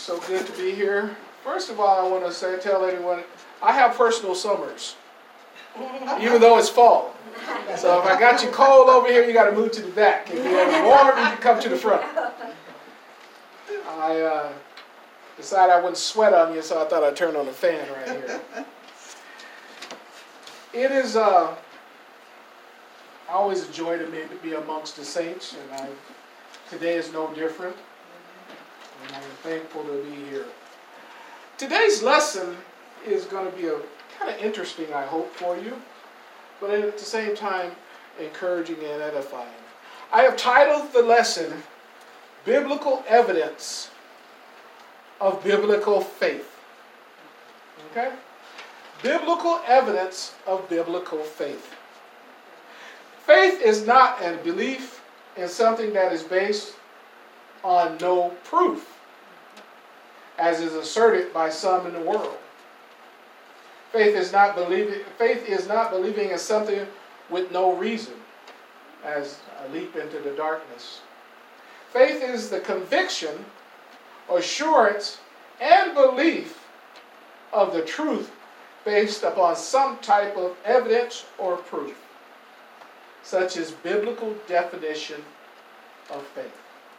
So good to be here. First of all, I want to tell everyone, I have personal summers, even though it's fall. So if I got you cold over here, you got to move to the back. If you're warm, you can come to the front. I decided I wouldn't sweat on you, so I thought I'd turn on the fan right here. It is, I always enjoy to be amongst the saints, and today is no different. And I'm thankful to be here. Today's lesson is going to be a kind of interesting, I hope, for you, but at the same time, encouraging and edifying. I have titled the lesson, Biblical Evidence of Biblical Faith. Okay? Biblical evidence of biblical faith. Faith is not a belief in something that is based on no proof, as is asserted by some in the world. Faith is not believing in something with no reason, as a leap into the darkness. Faith is the conviction, assurance, and belief of the truth based upon some type of evidence or proof, such as biblical definition of faith.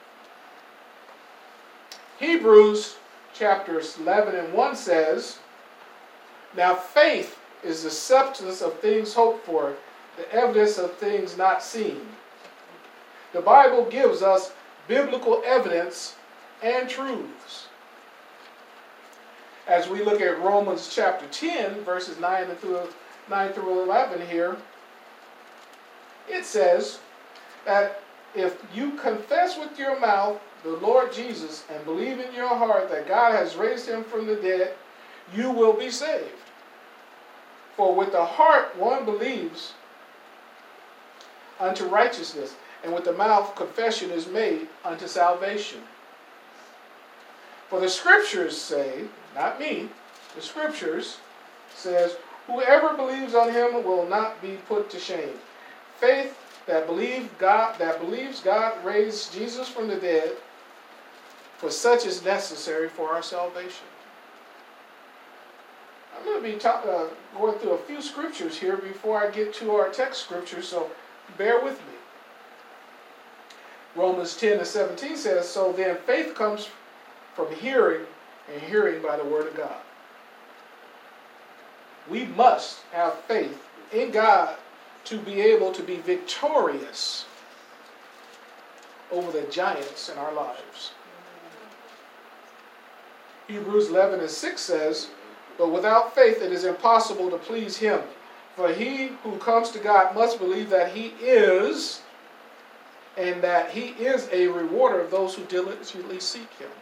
Hebrews chapters 11 and 1 says, "Now faith is the substance of things hoped for, the evidence of things not seen." The Bible gives us biblical evidence and truths. As we look at Romans chapter 10, verses 9 through 11 here, it says that if you confess with your mouth the Lord Jesus and believe in your heart that God has raised him from the dead, you will be saved. For with the heart one believes unto righteousness, and with the mouth confession is made unto salvation. For the scriptures say, not me, the scriptures says, whoever believes on him will not be put to shame. Faith that believes God raised Jesus from the dead, for such is necessary for our salvation. I'm going to be going through a few scriptures here before I get to our text scripture, so bear with me. Romans 10 and 17 says, "So then faith comes from hearing, and hearing by the word of God." We must have faith in God to be able to be victorious over the giants in our lives. Hebrews 11 and 6 says, "But without faith it is impossible to please him. For he who comes to God must believe that he is, and that he is a rewarder of those who diligently seek him."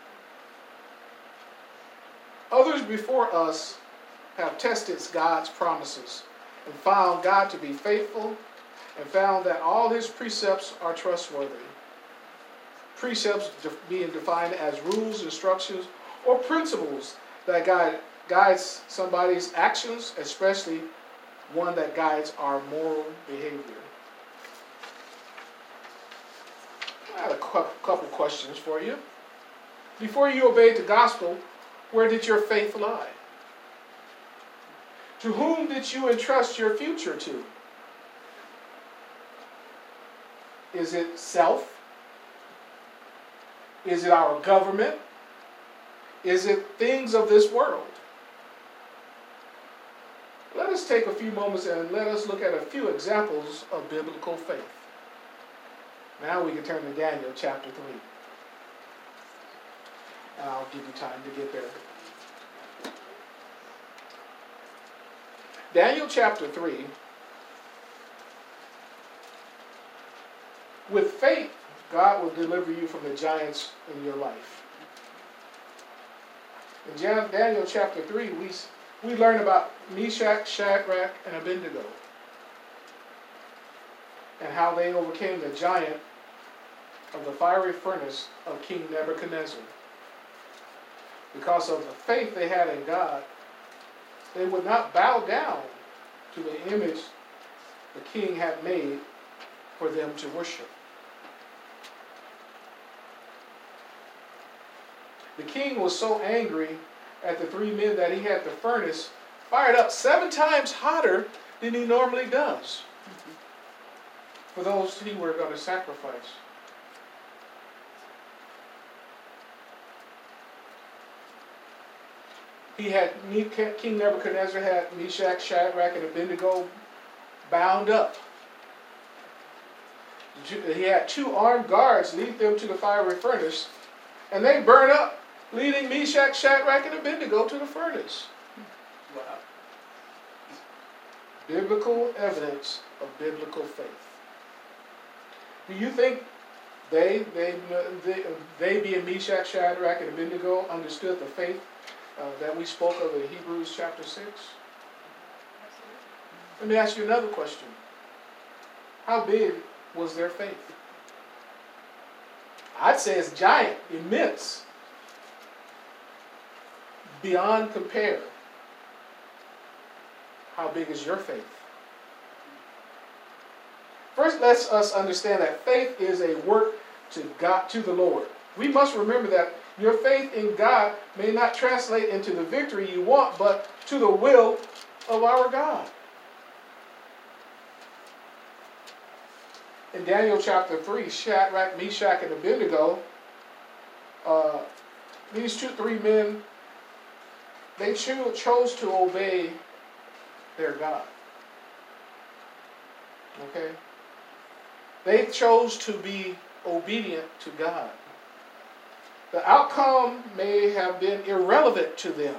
Others before us have tested God's promises and found God to be faithful, and found that all his precepts are trustworthy. Precepts being defined as rules, instructions, or principles that guides somebody's actions, especially one that guides our moral behavior. I had a couple questions for you. Before you obeyed the gospel, where did your faith lie? To whom did you entrust your future to? Is it self? Is it our government? Is it things of this world? Let us take a few moments and let us look at a few examples of biblical faith. Now we can turn to Daniel chapter 3. And I'll give you time to get there. Daniel chapter 3. With faith, God will deliver you from the giants in your life. In Daniel chapter 3, we learn about Meshach, Shadrach, and Abednego, and how they overcame the giant of the fiery furnace of King Nebuchadnezzar. Because of the faith they had in God, they would not bow down to the image the king had made for them to worship. The king was so angry at the three men that he had the furnace fired up 7 times hotter than he normally does for those he were going to sacrifice. King Nebuchadnezzar had Meshach, Shadrach, and Abednego bound up. He had 2 armed guards lead them to the fiery furnace, and they burn up, leading Meshach, Shadrach, and Abednego to the furnace. Wow. Biblical evidence of biblical faith. Do you think they being Meshach, Shadrach, and Abednego understood the faith that we spoke of in Hebrews chapter 6? Let me ask you another question. How big was their faith? I'd say it's giant, immense, beyond compare. How big is your faith? First, let us understand that faith is a work to God, to the Lord. We must remember that your faith in God may not translate into the victory you want, but to the will of our God. In Daniel chapter 3, Shadrach, Meshach, and Abednego, these 3 men, they chose to obey their God. Okay? They chose to be obedient to God. The outcome may have been irrelevant to them,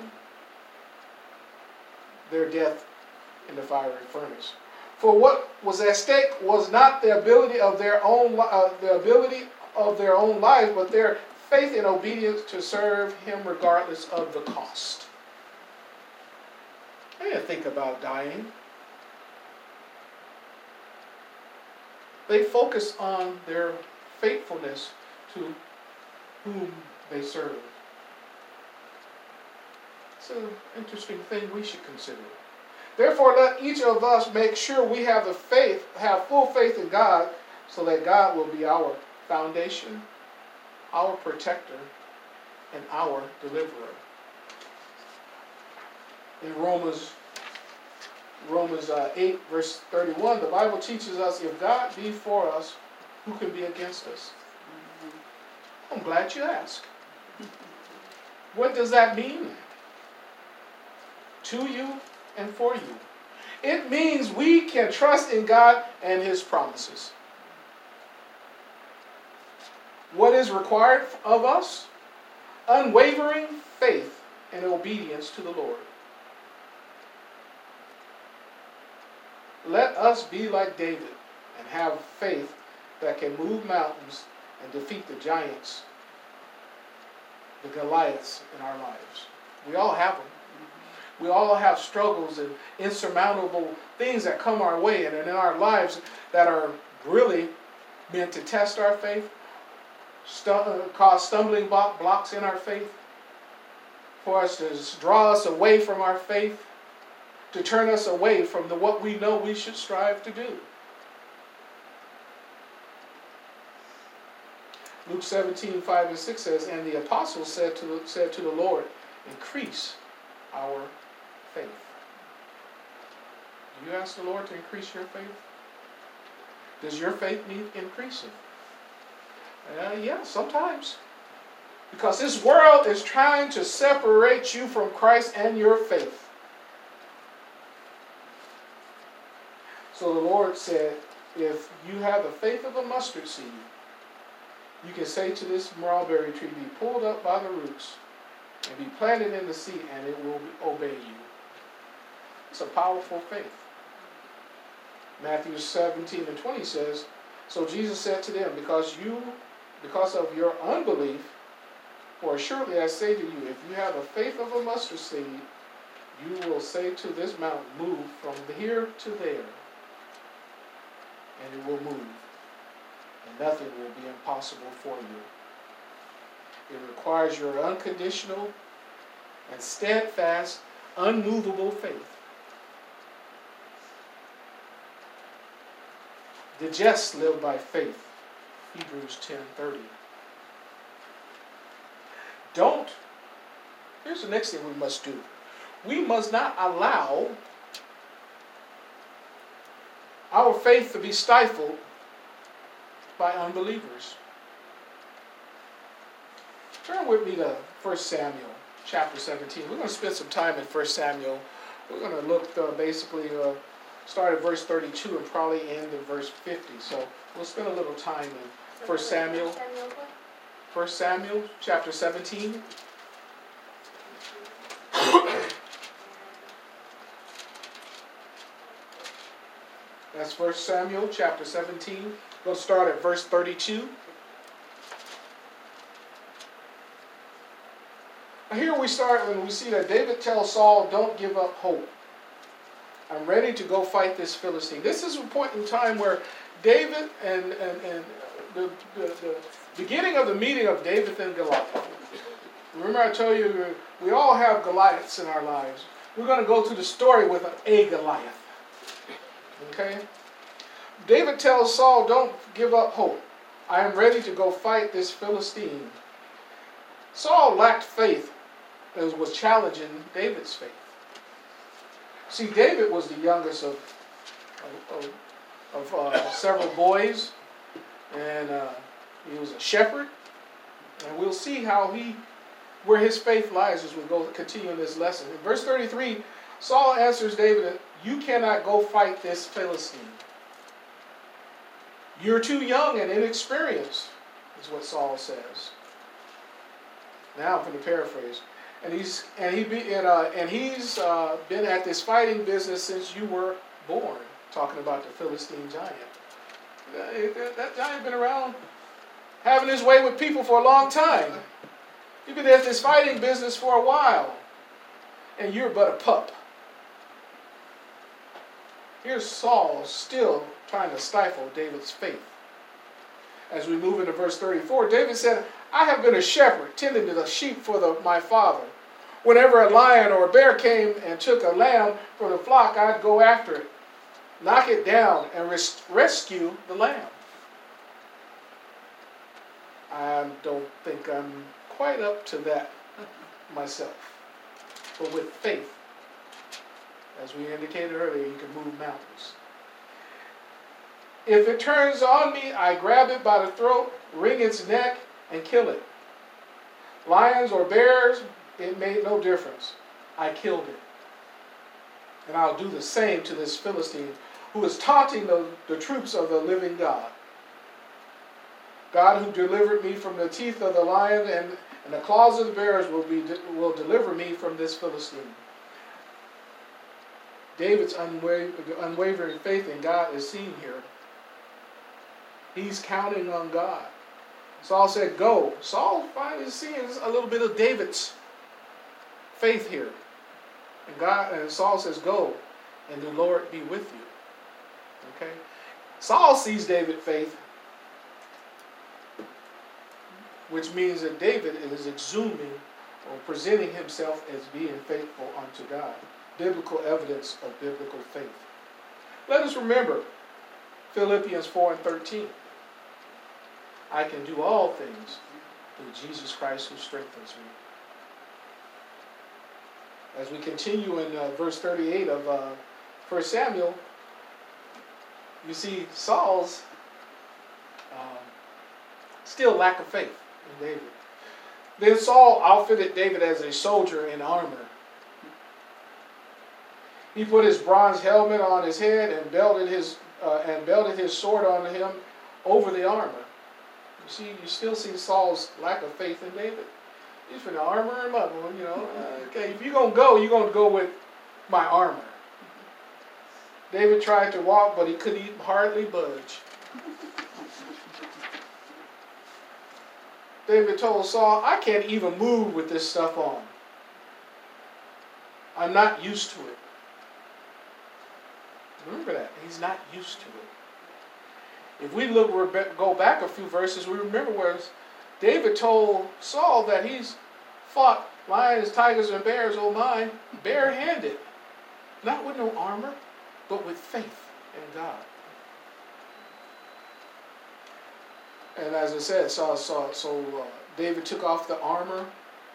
their death in the fiery furnace. For what was at stake was not the ability of their own lives, but their faith and obedience to serve Him regardless of the cost. They didn't think about dying. They focused on their faithfulness to whom they serve. It's an interesting thing we should consider. Therefore, let each of us make sure we have full faith in God, so that God will be our foundation, our protector, and our deliverer. In Romans 8, verse 31, the Bible teaches us, if God be for us, who can be against us? I'm glad you asked. What does that mean? To you and for you. It means we can trust in God and His promises. What is required of us? Unwavering faith and obedience to the Lord. Let us be like David and have faith that can move mountains and defeat the giants, the Goliaths in our lives. We all have them. We all have struggles and insurmountable things that come our way and in our lives that are really meant to test our faith, cause stumbling blocks in our faith, for us to draw us away from our faith, to turn us away from what we know we should strive to do. Luke 17, 5 and 6 says, and the apostles said to the Lord, increase our faith. Do you ask the Lord to increase your faith? Does your faith need increasing? Yeah, sometimes. Because this world is trying to separate you from Christ and your faith. So the Lord said, if you have the faith of a mustard seed, you can say to this mulberry tree, be pulled up by the roots and be planted in the sea, and it will obey you. It's a powerful faith. Matthew 17 and 20 says, so Jesus said to them, because of your unbelief, for surely I say to you, if you have the faith of a mustard seed, you will say to this mountain, move from here to there, and it will move. And nothing will be impossible for you. It requires your unconditional and steadfast, unmovable faith. The just live by faith. Hebrews 10:30. Here's the next thing we must do. We must not allow our faith to be stifled by unbelievers. Turn with me to 1 Samuel chapter 17. We're going to spend some time in 1 Samuel. We're going to look basically start at verse 32 and probably end at verse 50. So we'll spend a little time in 1 Samuel. 1 Samuel chapter 17. That's 1 Samuel chapter 17. We'll start at verse 32. Here we start when we see that David tells Saul, don't give up hope. I'm ready to go fight this Philistine. This is a point in time where David and the beginning of the meeting of David and Goliath. Remember I told you we all have Goliaths in our lives. We're going to go through the story with a Goliath. Okay? David tells Saul, don't give up hope. I am ready to go fight this Philistine. Saul lacked faith and was challenging David's faith. See, David was the youngest of several boys, and he was a shepherd. And we'll see where his faith lies as we continue in this lesson. In verse 33, Saul answers David, you cannot go fight this Philistine. You're too young and inexperienced, is what Saul says. Now I'm going to paraphrase. And he's been at this fighting business since you were born. Talking about the Philistine giant. That giant been around, having his way with people for a long time. You've been at this fighting business for a while, and you're but a pup. Here's Saul still trying to stifle David's faith. As we move into verse 34, David said, I have been a shepherd, tending to the sheep for my father. Whenever a lion or a bear came and took a lamb from the flock, I'd go after it, knock it down, and rescue the lamb. I don't think I'm quite up to that myself. But with faith, as we indicated earlier, you can move mountains. If it turns on me, I grab it by the throat, wring its neck, and kill it. Lions or bears, it made no difference. I killed it. And I'll do the same to this Philistine who is taunting the troops of the living God. God who delivered me from the teeth of the lion and the claws of the bears will deliver me from this Philistine. David's unwavering faith in God is seen here. He's counting on God. Saul said, go. Saul finally sees a little bit of David's faith here. And Saul says, go, and the Lord be with you. Okay? Saul sees David's faith, which means that David is exhuming or presenting himself as being faithful unto God. Biblical evidence of biblical faith. Let us remember Philippians 4:13. I can do all things through Jesus Christ who strengthens me. As we continue in verse 38 of 1 Samuel, you see Saul's still lack of faith in David. Then Saul outfitted David as a soldier in armor. He put his bronze helmet on his head and belted his sword on him over the armor. You still see Saul's lack of faith in David. He's going to armor him up. Okay, if you're going to go with my armor. David tried to walk, but he could hardly budge. David told Saul, I can't even move with this stuff on. I'm not used to it. Remember that. He's not used to it. If we go back a few verses, we remember where David told Saul that he's fought lions, tigers, and bears, oh my, barehanded. Not with no armor, but with faith in God. And as I said, David took off the armor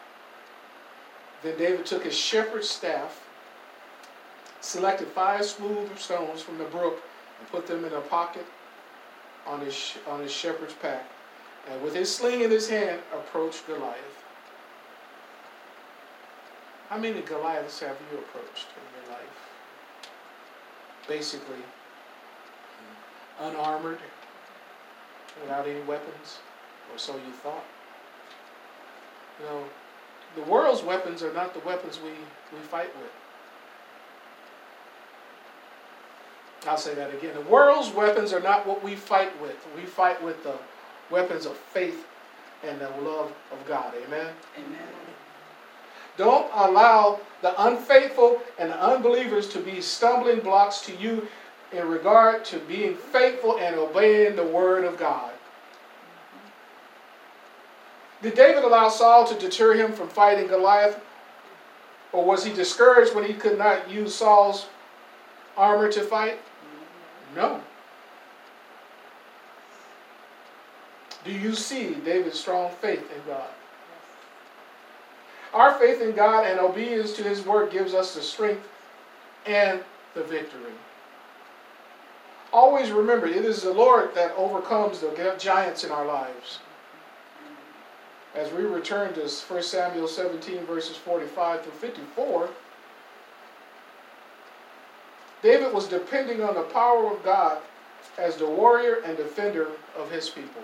Then David took his shepherd's staff, selected 5 smooth stones from the brook, and put them in a pocket on his shepherd's pack, and with his sling in his hand, approached Goliath. How many Goliaths have you approached in your life? Basically, unarmored, without any weapons, or so you thought. You know, the world's weapons are not the weapons we fight with. I'll say that again. The world's weapons are not what we fight with. We fight with the weapons of faith and the love of God. Amen? Amen. Don't allow the unfaithful and the unbelievers to be stumbling blocks to you in regard to being faithful and obeying the word of God. Did David allow Saul to deter him from fighting Goliath? Or was he discouraged when he could not use Saul's armor to fight? No. Do you see David's strong faith in God? Our faith in God and obedience to his word gives us the strength and the victory. Always remember, it is the Lord that overcomes the giants in our lives. As we return to 1 Samuel 17, verses 45 through 54, David was depending on the power of God as the warrior and defender of his people.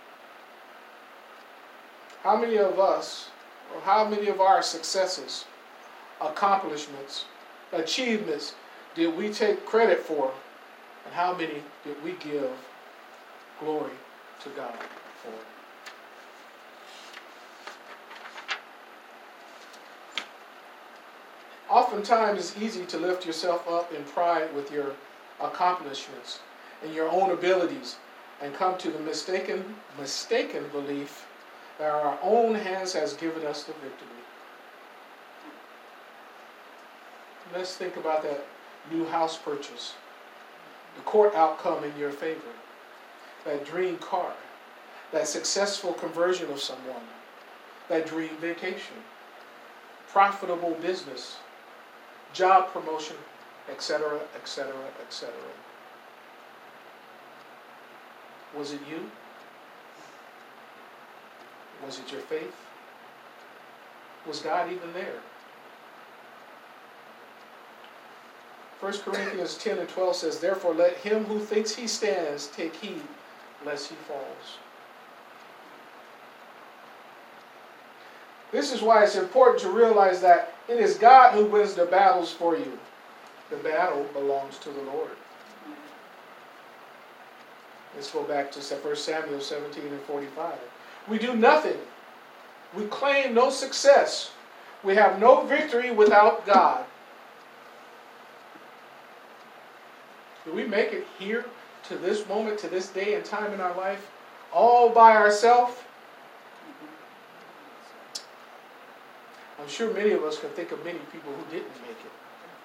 How many of us, or how many of our successes, accomplishments, achievements did we take credit for, and how many did we give glory to God for? Oftentimes it's easy to lift yourself up in pride with your accomplishments and your own abilities and come to the mistaken belief that our own hands has given us the victory. Let's think about that new house purchase, the court outcome in your favor, that dream car, that successful conversion of someone, that dream vacation, profitable business, job promotion, etc., etc., etc. Was it you? Was it your faith? Was God even there? 1 Corinthians 10 and 12 says, "Therefore let him who thinks he stands take heed lest he falls." This is why it's important to realize that it is God who wins the battles for you. The battle belongs to the Lord. Let's go back to 1 Samuel 17 and 45. We do nothing. We claim no success. We have no victory without God. Do we make it here to this moment, to this day and time in our life, all by ourselves? I'm sure many of us can think of many people who didn't make it.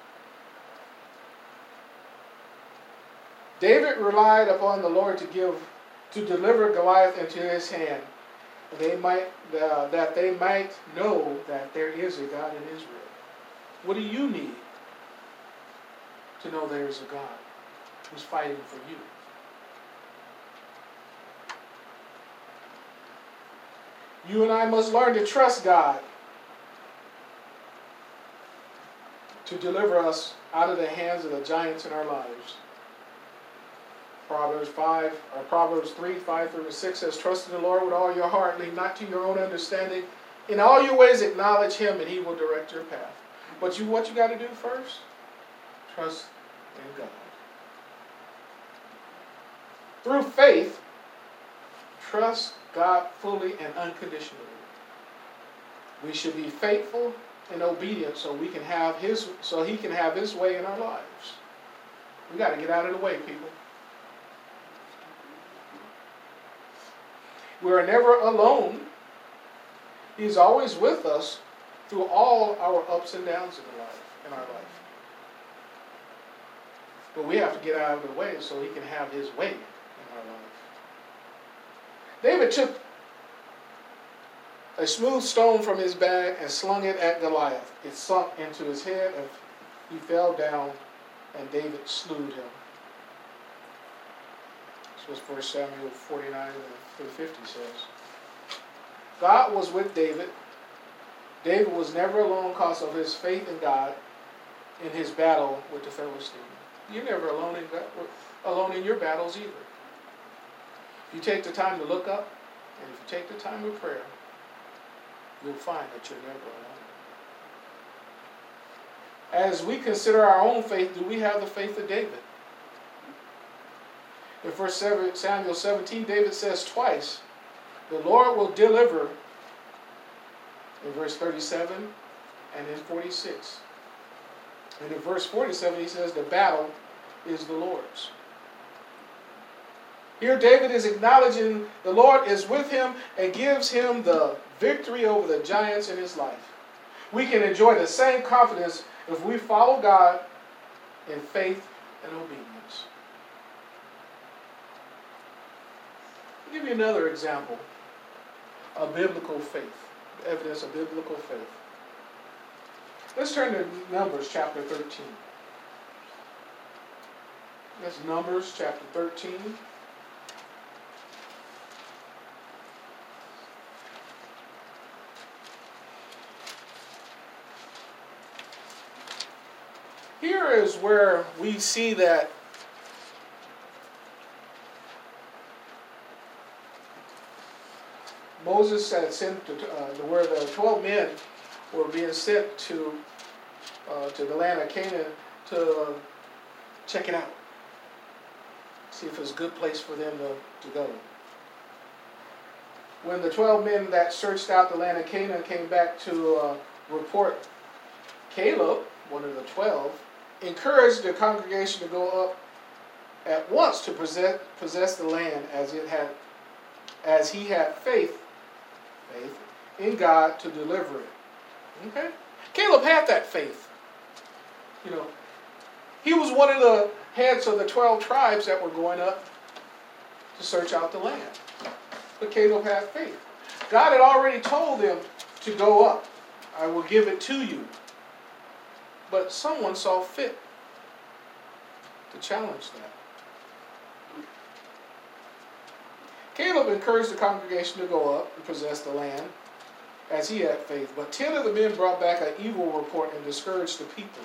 David relied upon the Lord to deliver Goliath into his hand, that they might know that there is a God in Israel. What do you need to know there is a God who's fighting for you? You and I must learn to trust God to deliver us out of the hands of the giants in our lives. Proverbs 3, 5 through 6 says, "Trust in the Lord with all your heart, lean not to your own understanding. In all your ways acknowledge him, and he will direct your path." But what you got to do first? Trust in God. Through faith, trust God fully and unconditionally. We should be faithful and obedient so he can have his way in our lives. We got to get out of the way, people. We are never alone. He's always with us through all our ups and downs in our life. But we have to get out of the way so he can have his way in our life. David took a smooth stone from his bag and slung it at Goliath. It sunk into his head, and he fell down, and David slew him. This was 1 Samuel 49 through 50 says. God was with David. David was never alone because of his faith in God in his battle with the Philistine. You're never alone in your battles either. If you take the time to look up, and if you take the time of prayer, you'll find that you're never alone. As we consider our own faith, do we have the faith of David? In 1 Samuel 17, David says twice, the Lord will deliver, in verse 37 and in 46. And in verse 47, he says, the battle is the Lord's. Here David is acknowledging the Lord is with him and gives him the victory over the giants in his life. We can enjoy the same confidence if we follow God in faith and obedience. I'll give you another example of biblical faith, evidence of biblical faith. Let's turn to Numbers chapter 13. That's Numbers chapter 13. Here is where we see that Moses had sent where the 12 men were being sent to the land of Canaan to check it out, see if it was a good place for them to go. When the 12 men that searched out the land of Canaan came back to report, Caleb, one of the 12, encouraged the congregation to go up at once to possess the land as he had faith in God to deliver it. Okay? Caleb had that faith. You know, he was one of the heads of the 12 tribes that were going up to search out the land. But Caleb had faith. God had already told them to go up. I will give it to you. But someone saw fit to challenge that. Caleb encouraged the congregation to go up and possess the land as he had faith. But 10 of the men brought back an evil report and discouraged the people.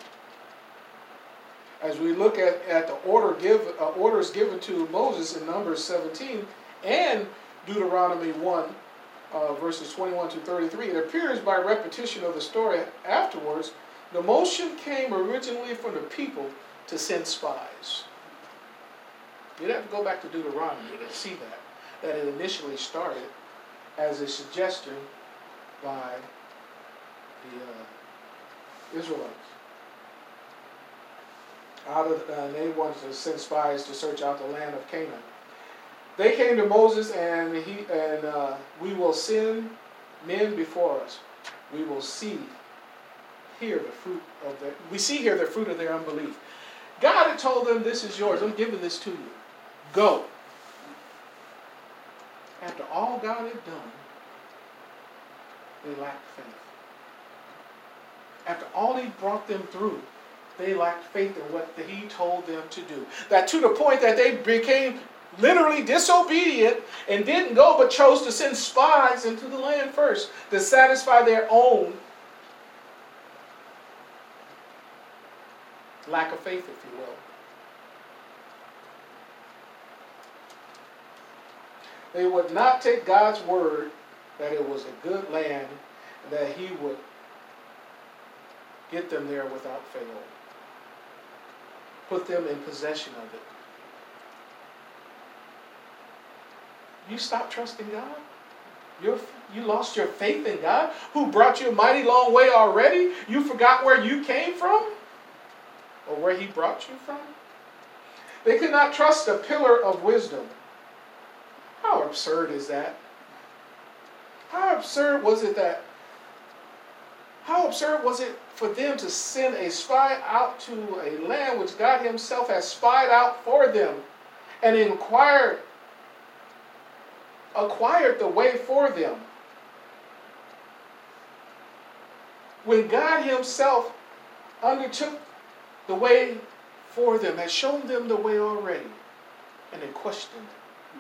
As we look at the orders given to Moses in Numbers 17 and Deuteronomy 1, verses 21 to 33, it appears by repetition of the story afterwards, the motion came originally from the people to send spies. You'd have to go back to Deuteronomy to see that it initially started as a suggestion by the Israelites. They wanted to send spies to search out the land of Canaan. They came to Moses and we will send men before us. We will see here the fruit of their unbelief. God had told them, this is yours. I'm giving this to you. Go. After all God had done, they lacked faith. After all he brought them through, they lacked faith in what he told them to do. That to the point that they became literally disobedient and didn't go but chose to send spies into the land first to satisfy their own lack of faith, if you will. They would not take God's word that it was a good land and that he would get them there without fail. Put them in possession of it. You stopped trusting God? You lost your faith in God, who brought you a mighty long way already? You forgot where you came from? Or where he brought you from? They could not trust a pillar of wisdom. How absurd is that? How absurd was it for them to send a spy out to a land which God himself has spied out for them and acquired the way for them? when God himself undertook the way for them, had shown them the way already, and they questioned it.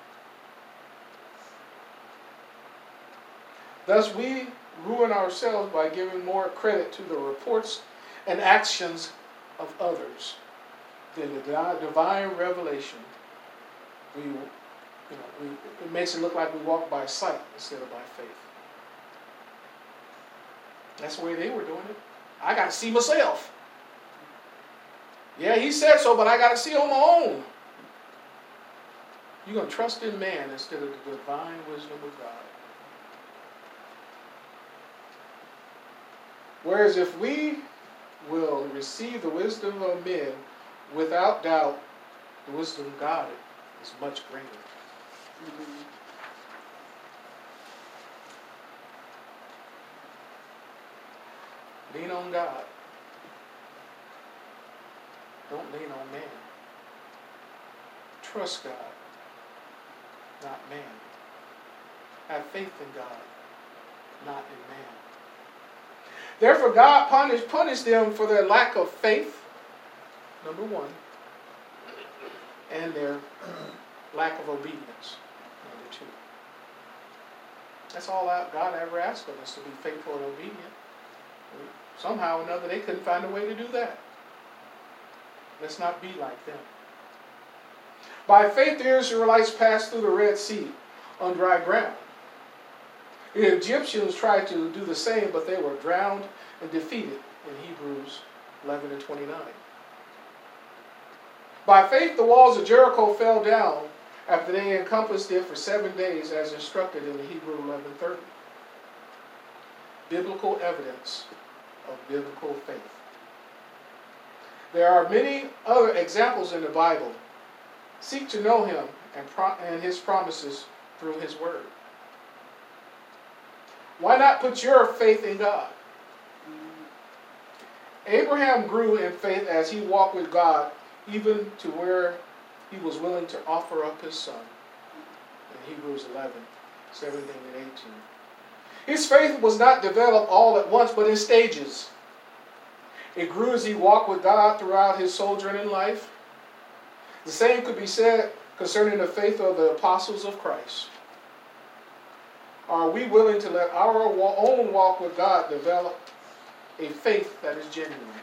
Thus we ruin ourselves by giving more credit to the reports and actions of others than the divine revelation. It makes it look like we walk by sight instead of by faith. That's the way they were doing it. I got to see myself. Yeah, he said so, but I got to see on my own. You're going to trust in man instead of the divine wisdom of God. Whereas if we will receive the wisdom of men without doubt, the wisdom of God is much greater. Mm-hmm. Lean on God. Don't lean on man. Trust God, not man. Have faith in God, not in man. Therefore, God punished them for their lack of faith, number one, and their lack of obedience, number two. That's all God ever asked of us, to be faithful and obedient. Somehow or another, they couldn't find a way to do that. Let's not be like them. By faith, the Israelites passed through the Red Sea on dry ground. The Egyptians tried to do the same, but they were drowned and defeated in Hebrews 11:29. By faith, the walls of Jericho fell down after they encompassed it for 7 days, as instructed in Hebrews 11:30. Biblical evidence of biblical faith. There are many other examples in the Bible. Seek to know him and his promises through his word. Why not put your faith in God? Abraham grew in faith as he walked with God, even to where he was willing to offer up his son. In Hebrews 11:17 and 18. His faith was not developed all at once, but in stages. It grew as he walked with God throughout his sojourn in life. The same could be said concerning the faith of the apostles of Christ. Are we willing to let our own walk with God develop a faith that is genuine?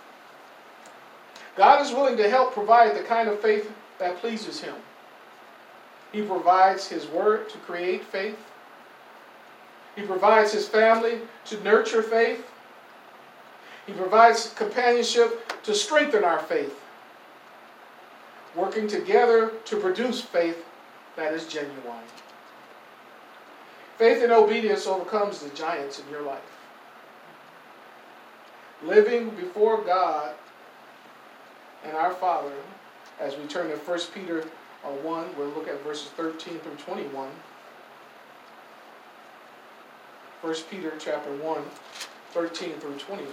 God is willing to help provide the kind of faith that pleases him. He provides his word to create faith. He provides his family to nurture faith. He provides companionship to strengthen our faith, working together to produce faith that is genuine. Faith and obedience overcomes the giants in your life. Living before God and our Father, as we turn to 1 Peter 1, we'll look at verses 13 through 21. 1 Peter chapter 1, 13 through 21.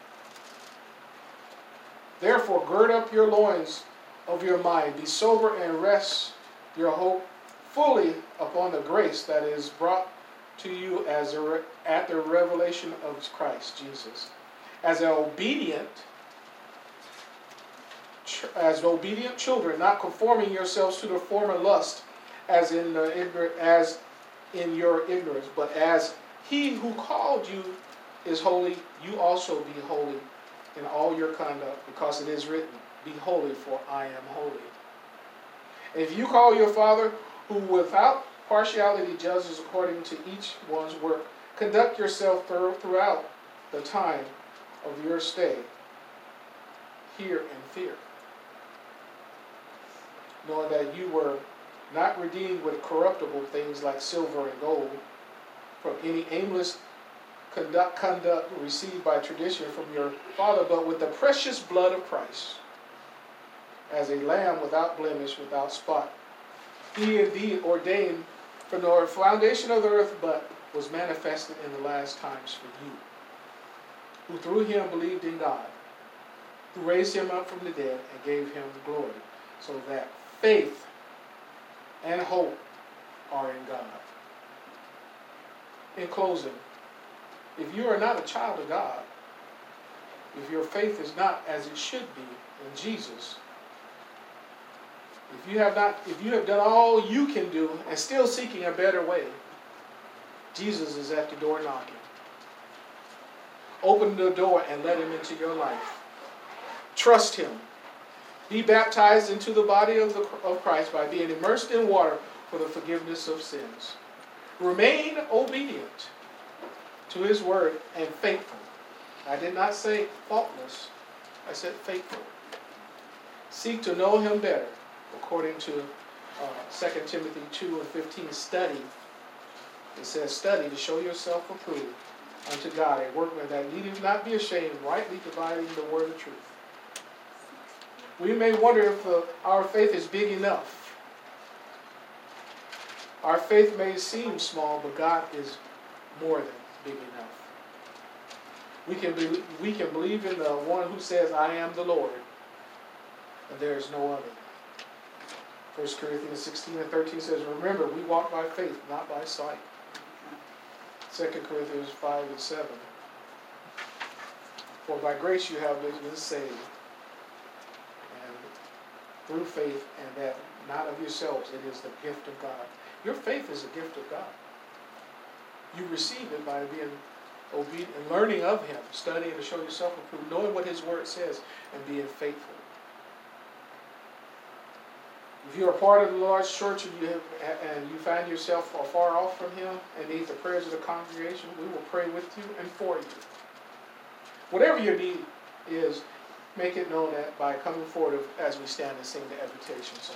Therefore, gird up your loins of your mind, be sober, and rest your hope fully upon the grace that is brought to you at the revelation of Christ Jesus. As obedient children, not conforming yourselves to the former lust, as in your ignorance, but as he who called you is holy, you also be holy in all your conduct, because it is written, be holy, for I am holy. If you call your Father, who without partiality judges according to each one's work, conduct yourself throughout the time of your stay here in fear, knowing that you were not redeemed with corruptible things like silver and gold from any aimless conduct received by tradition from your father, but with the precious blood of Christ, as a lamb without blemish, without spot. He indeed ordained from the foundation of the earth, but was manifested in the last times for you, who through him believed in God, who raised him up from the dead and gave him glory, so that faith and hope are in God. In closing, If you are not a child of God, if your faith is not as it should be in Jesus, if you have done all you can do and still seeking a better way, Jesus is at the door knocking. Open the door and let him into your life. Trust him. Be baptized into the body of Christ by being immersed in water for the forgiveness of sins. Remain obedient to his word and faithful. I did not say faultless. I said faithful. Seek to know him better. According to 2 Timothy 2:15, study. It says, study to show yourself approved unto God, a workman that needeth not be ashamed, rightly dividing the word of truth. We may wonder if our faith is big enough. Our faith may seem small, but God is more than big enough. We can believe in the one who says, I am the Lord, and there is no other. 1 Corinthians 16:13 says, remember, we walk by faith, not by sight. 2 Corinthians 5:7. For by grace you have been saved, and through faith, and that not of yourselves, it is the gift of God. Your faith is a gift of God. You receive it by being obedient and learning of him, studying to show yourself approved, knowing what his word says, and being faithful. If you're a part of the large church and you find yourself far off from him and need the prayers of the congregation, we will pray with you and for you. Whatever your need is, make it known that by coming forward as we stand and sing the invitation song.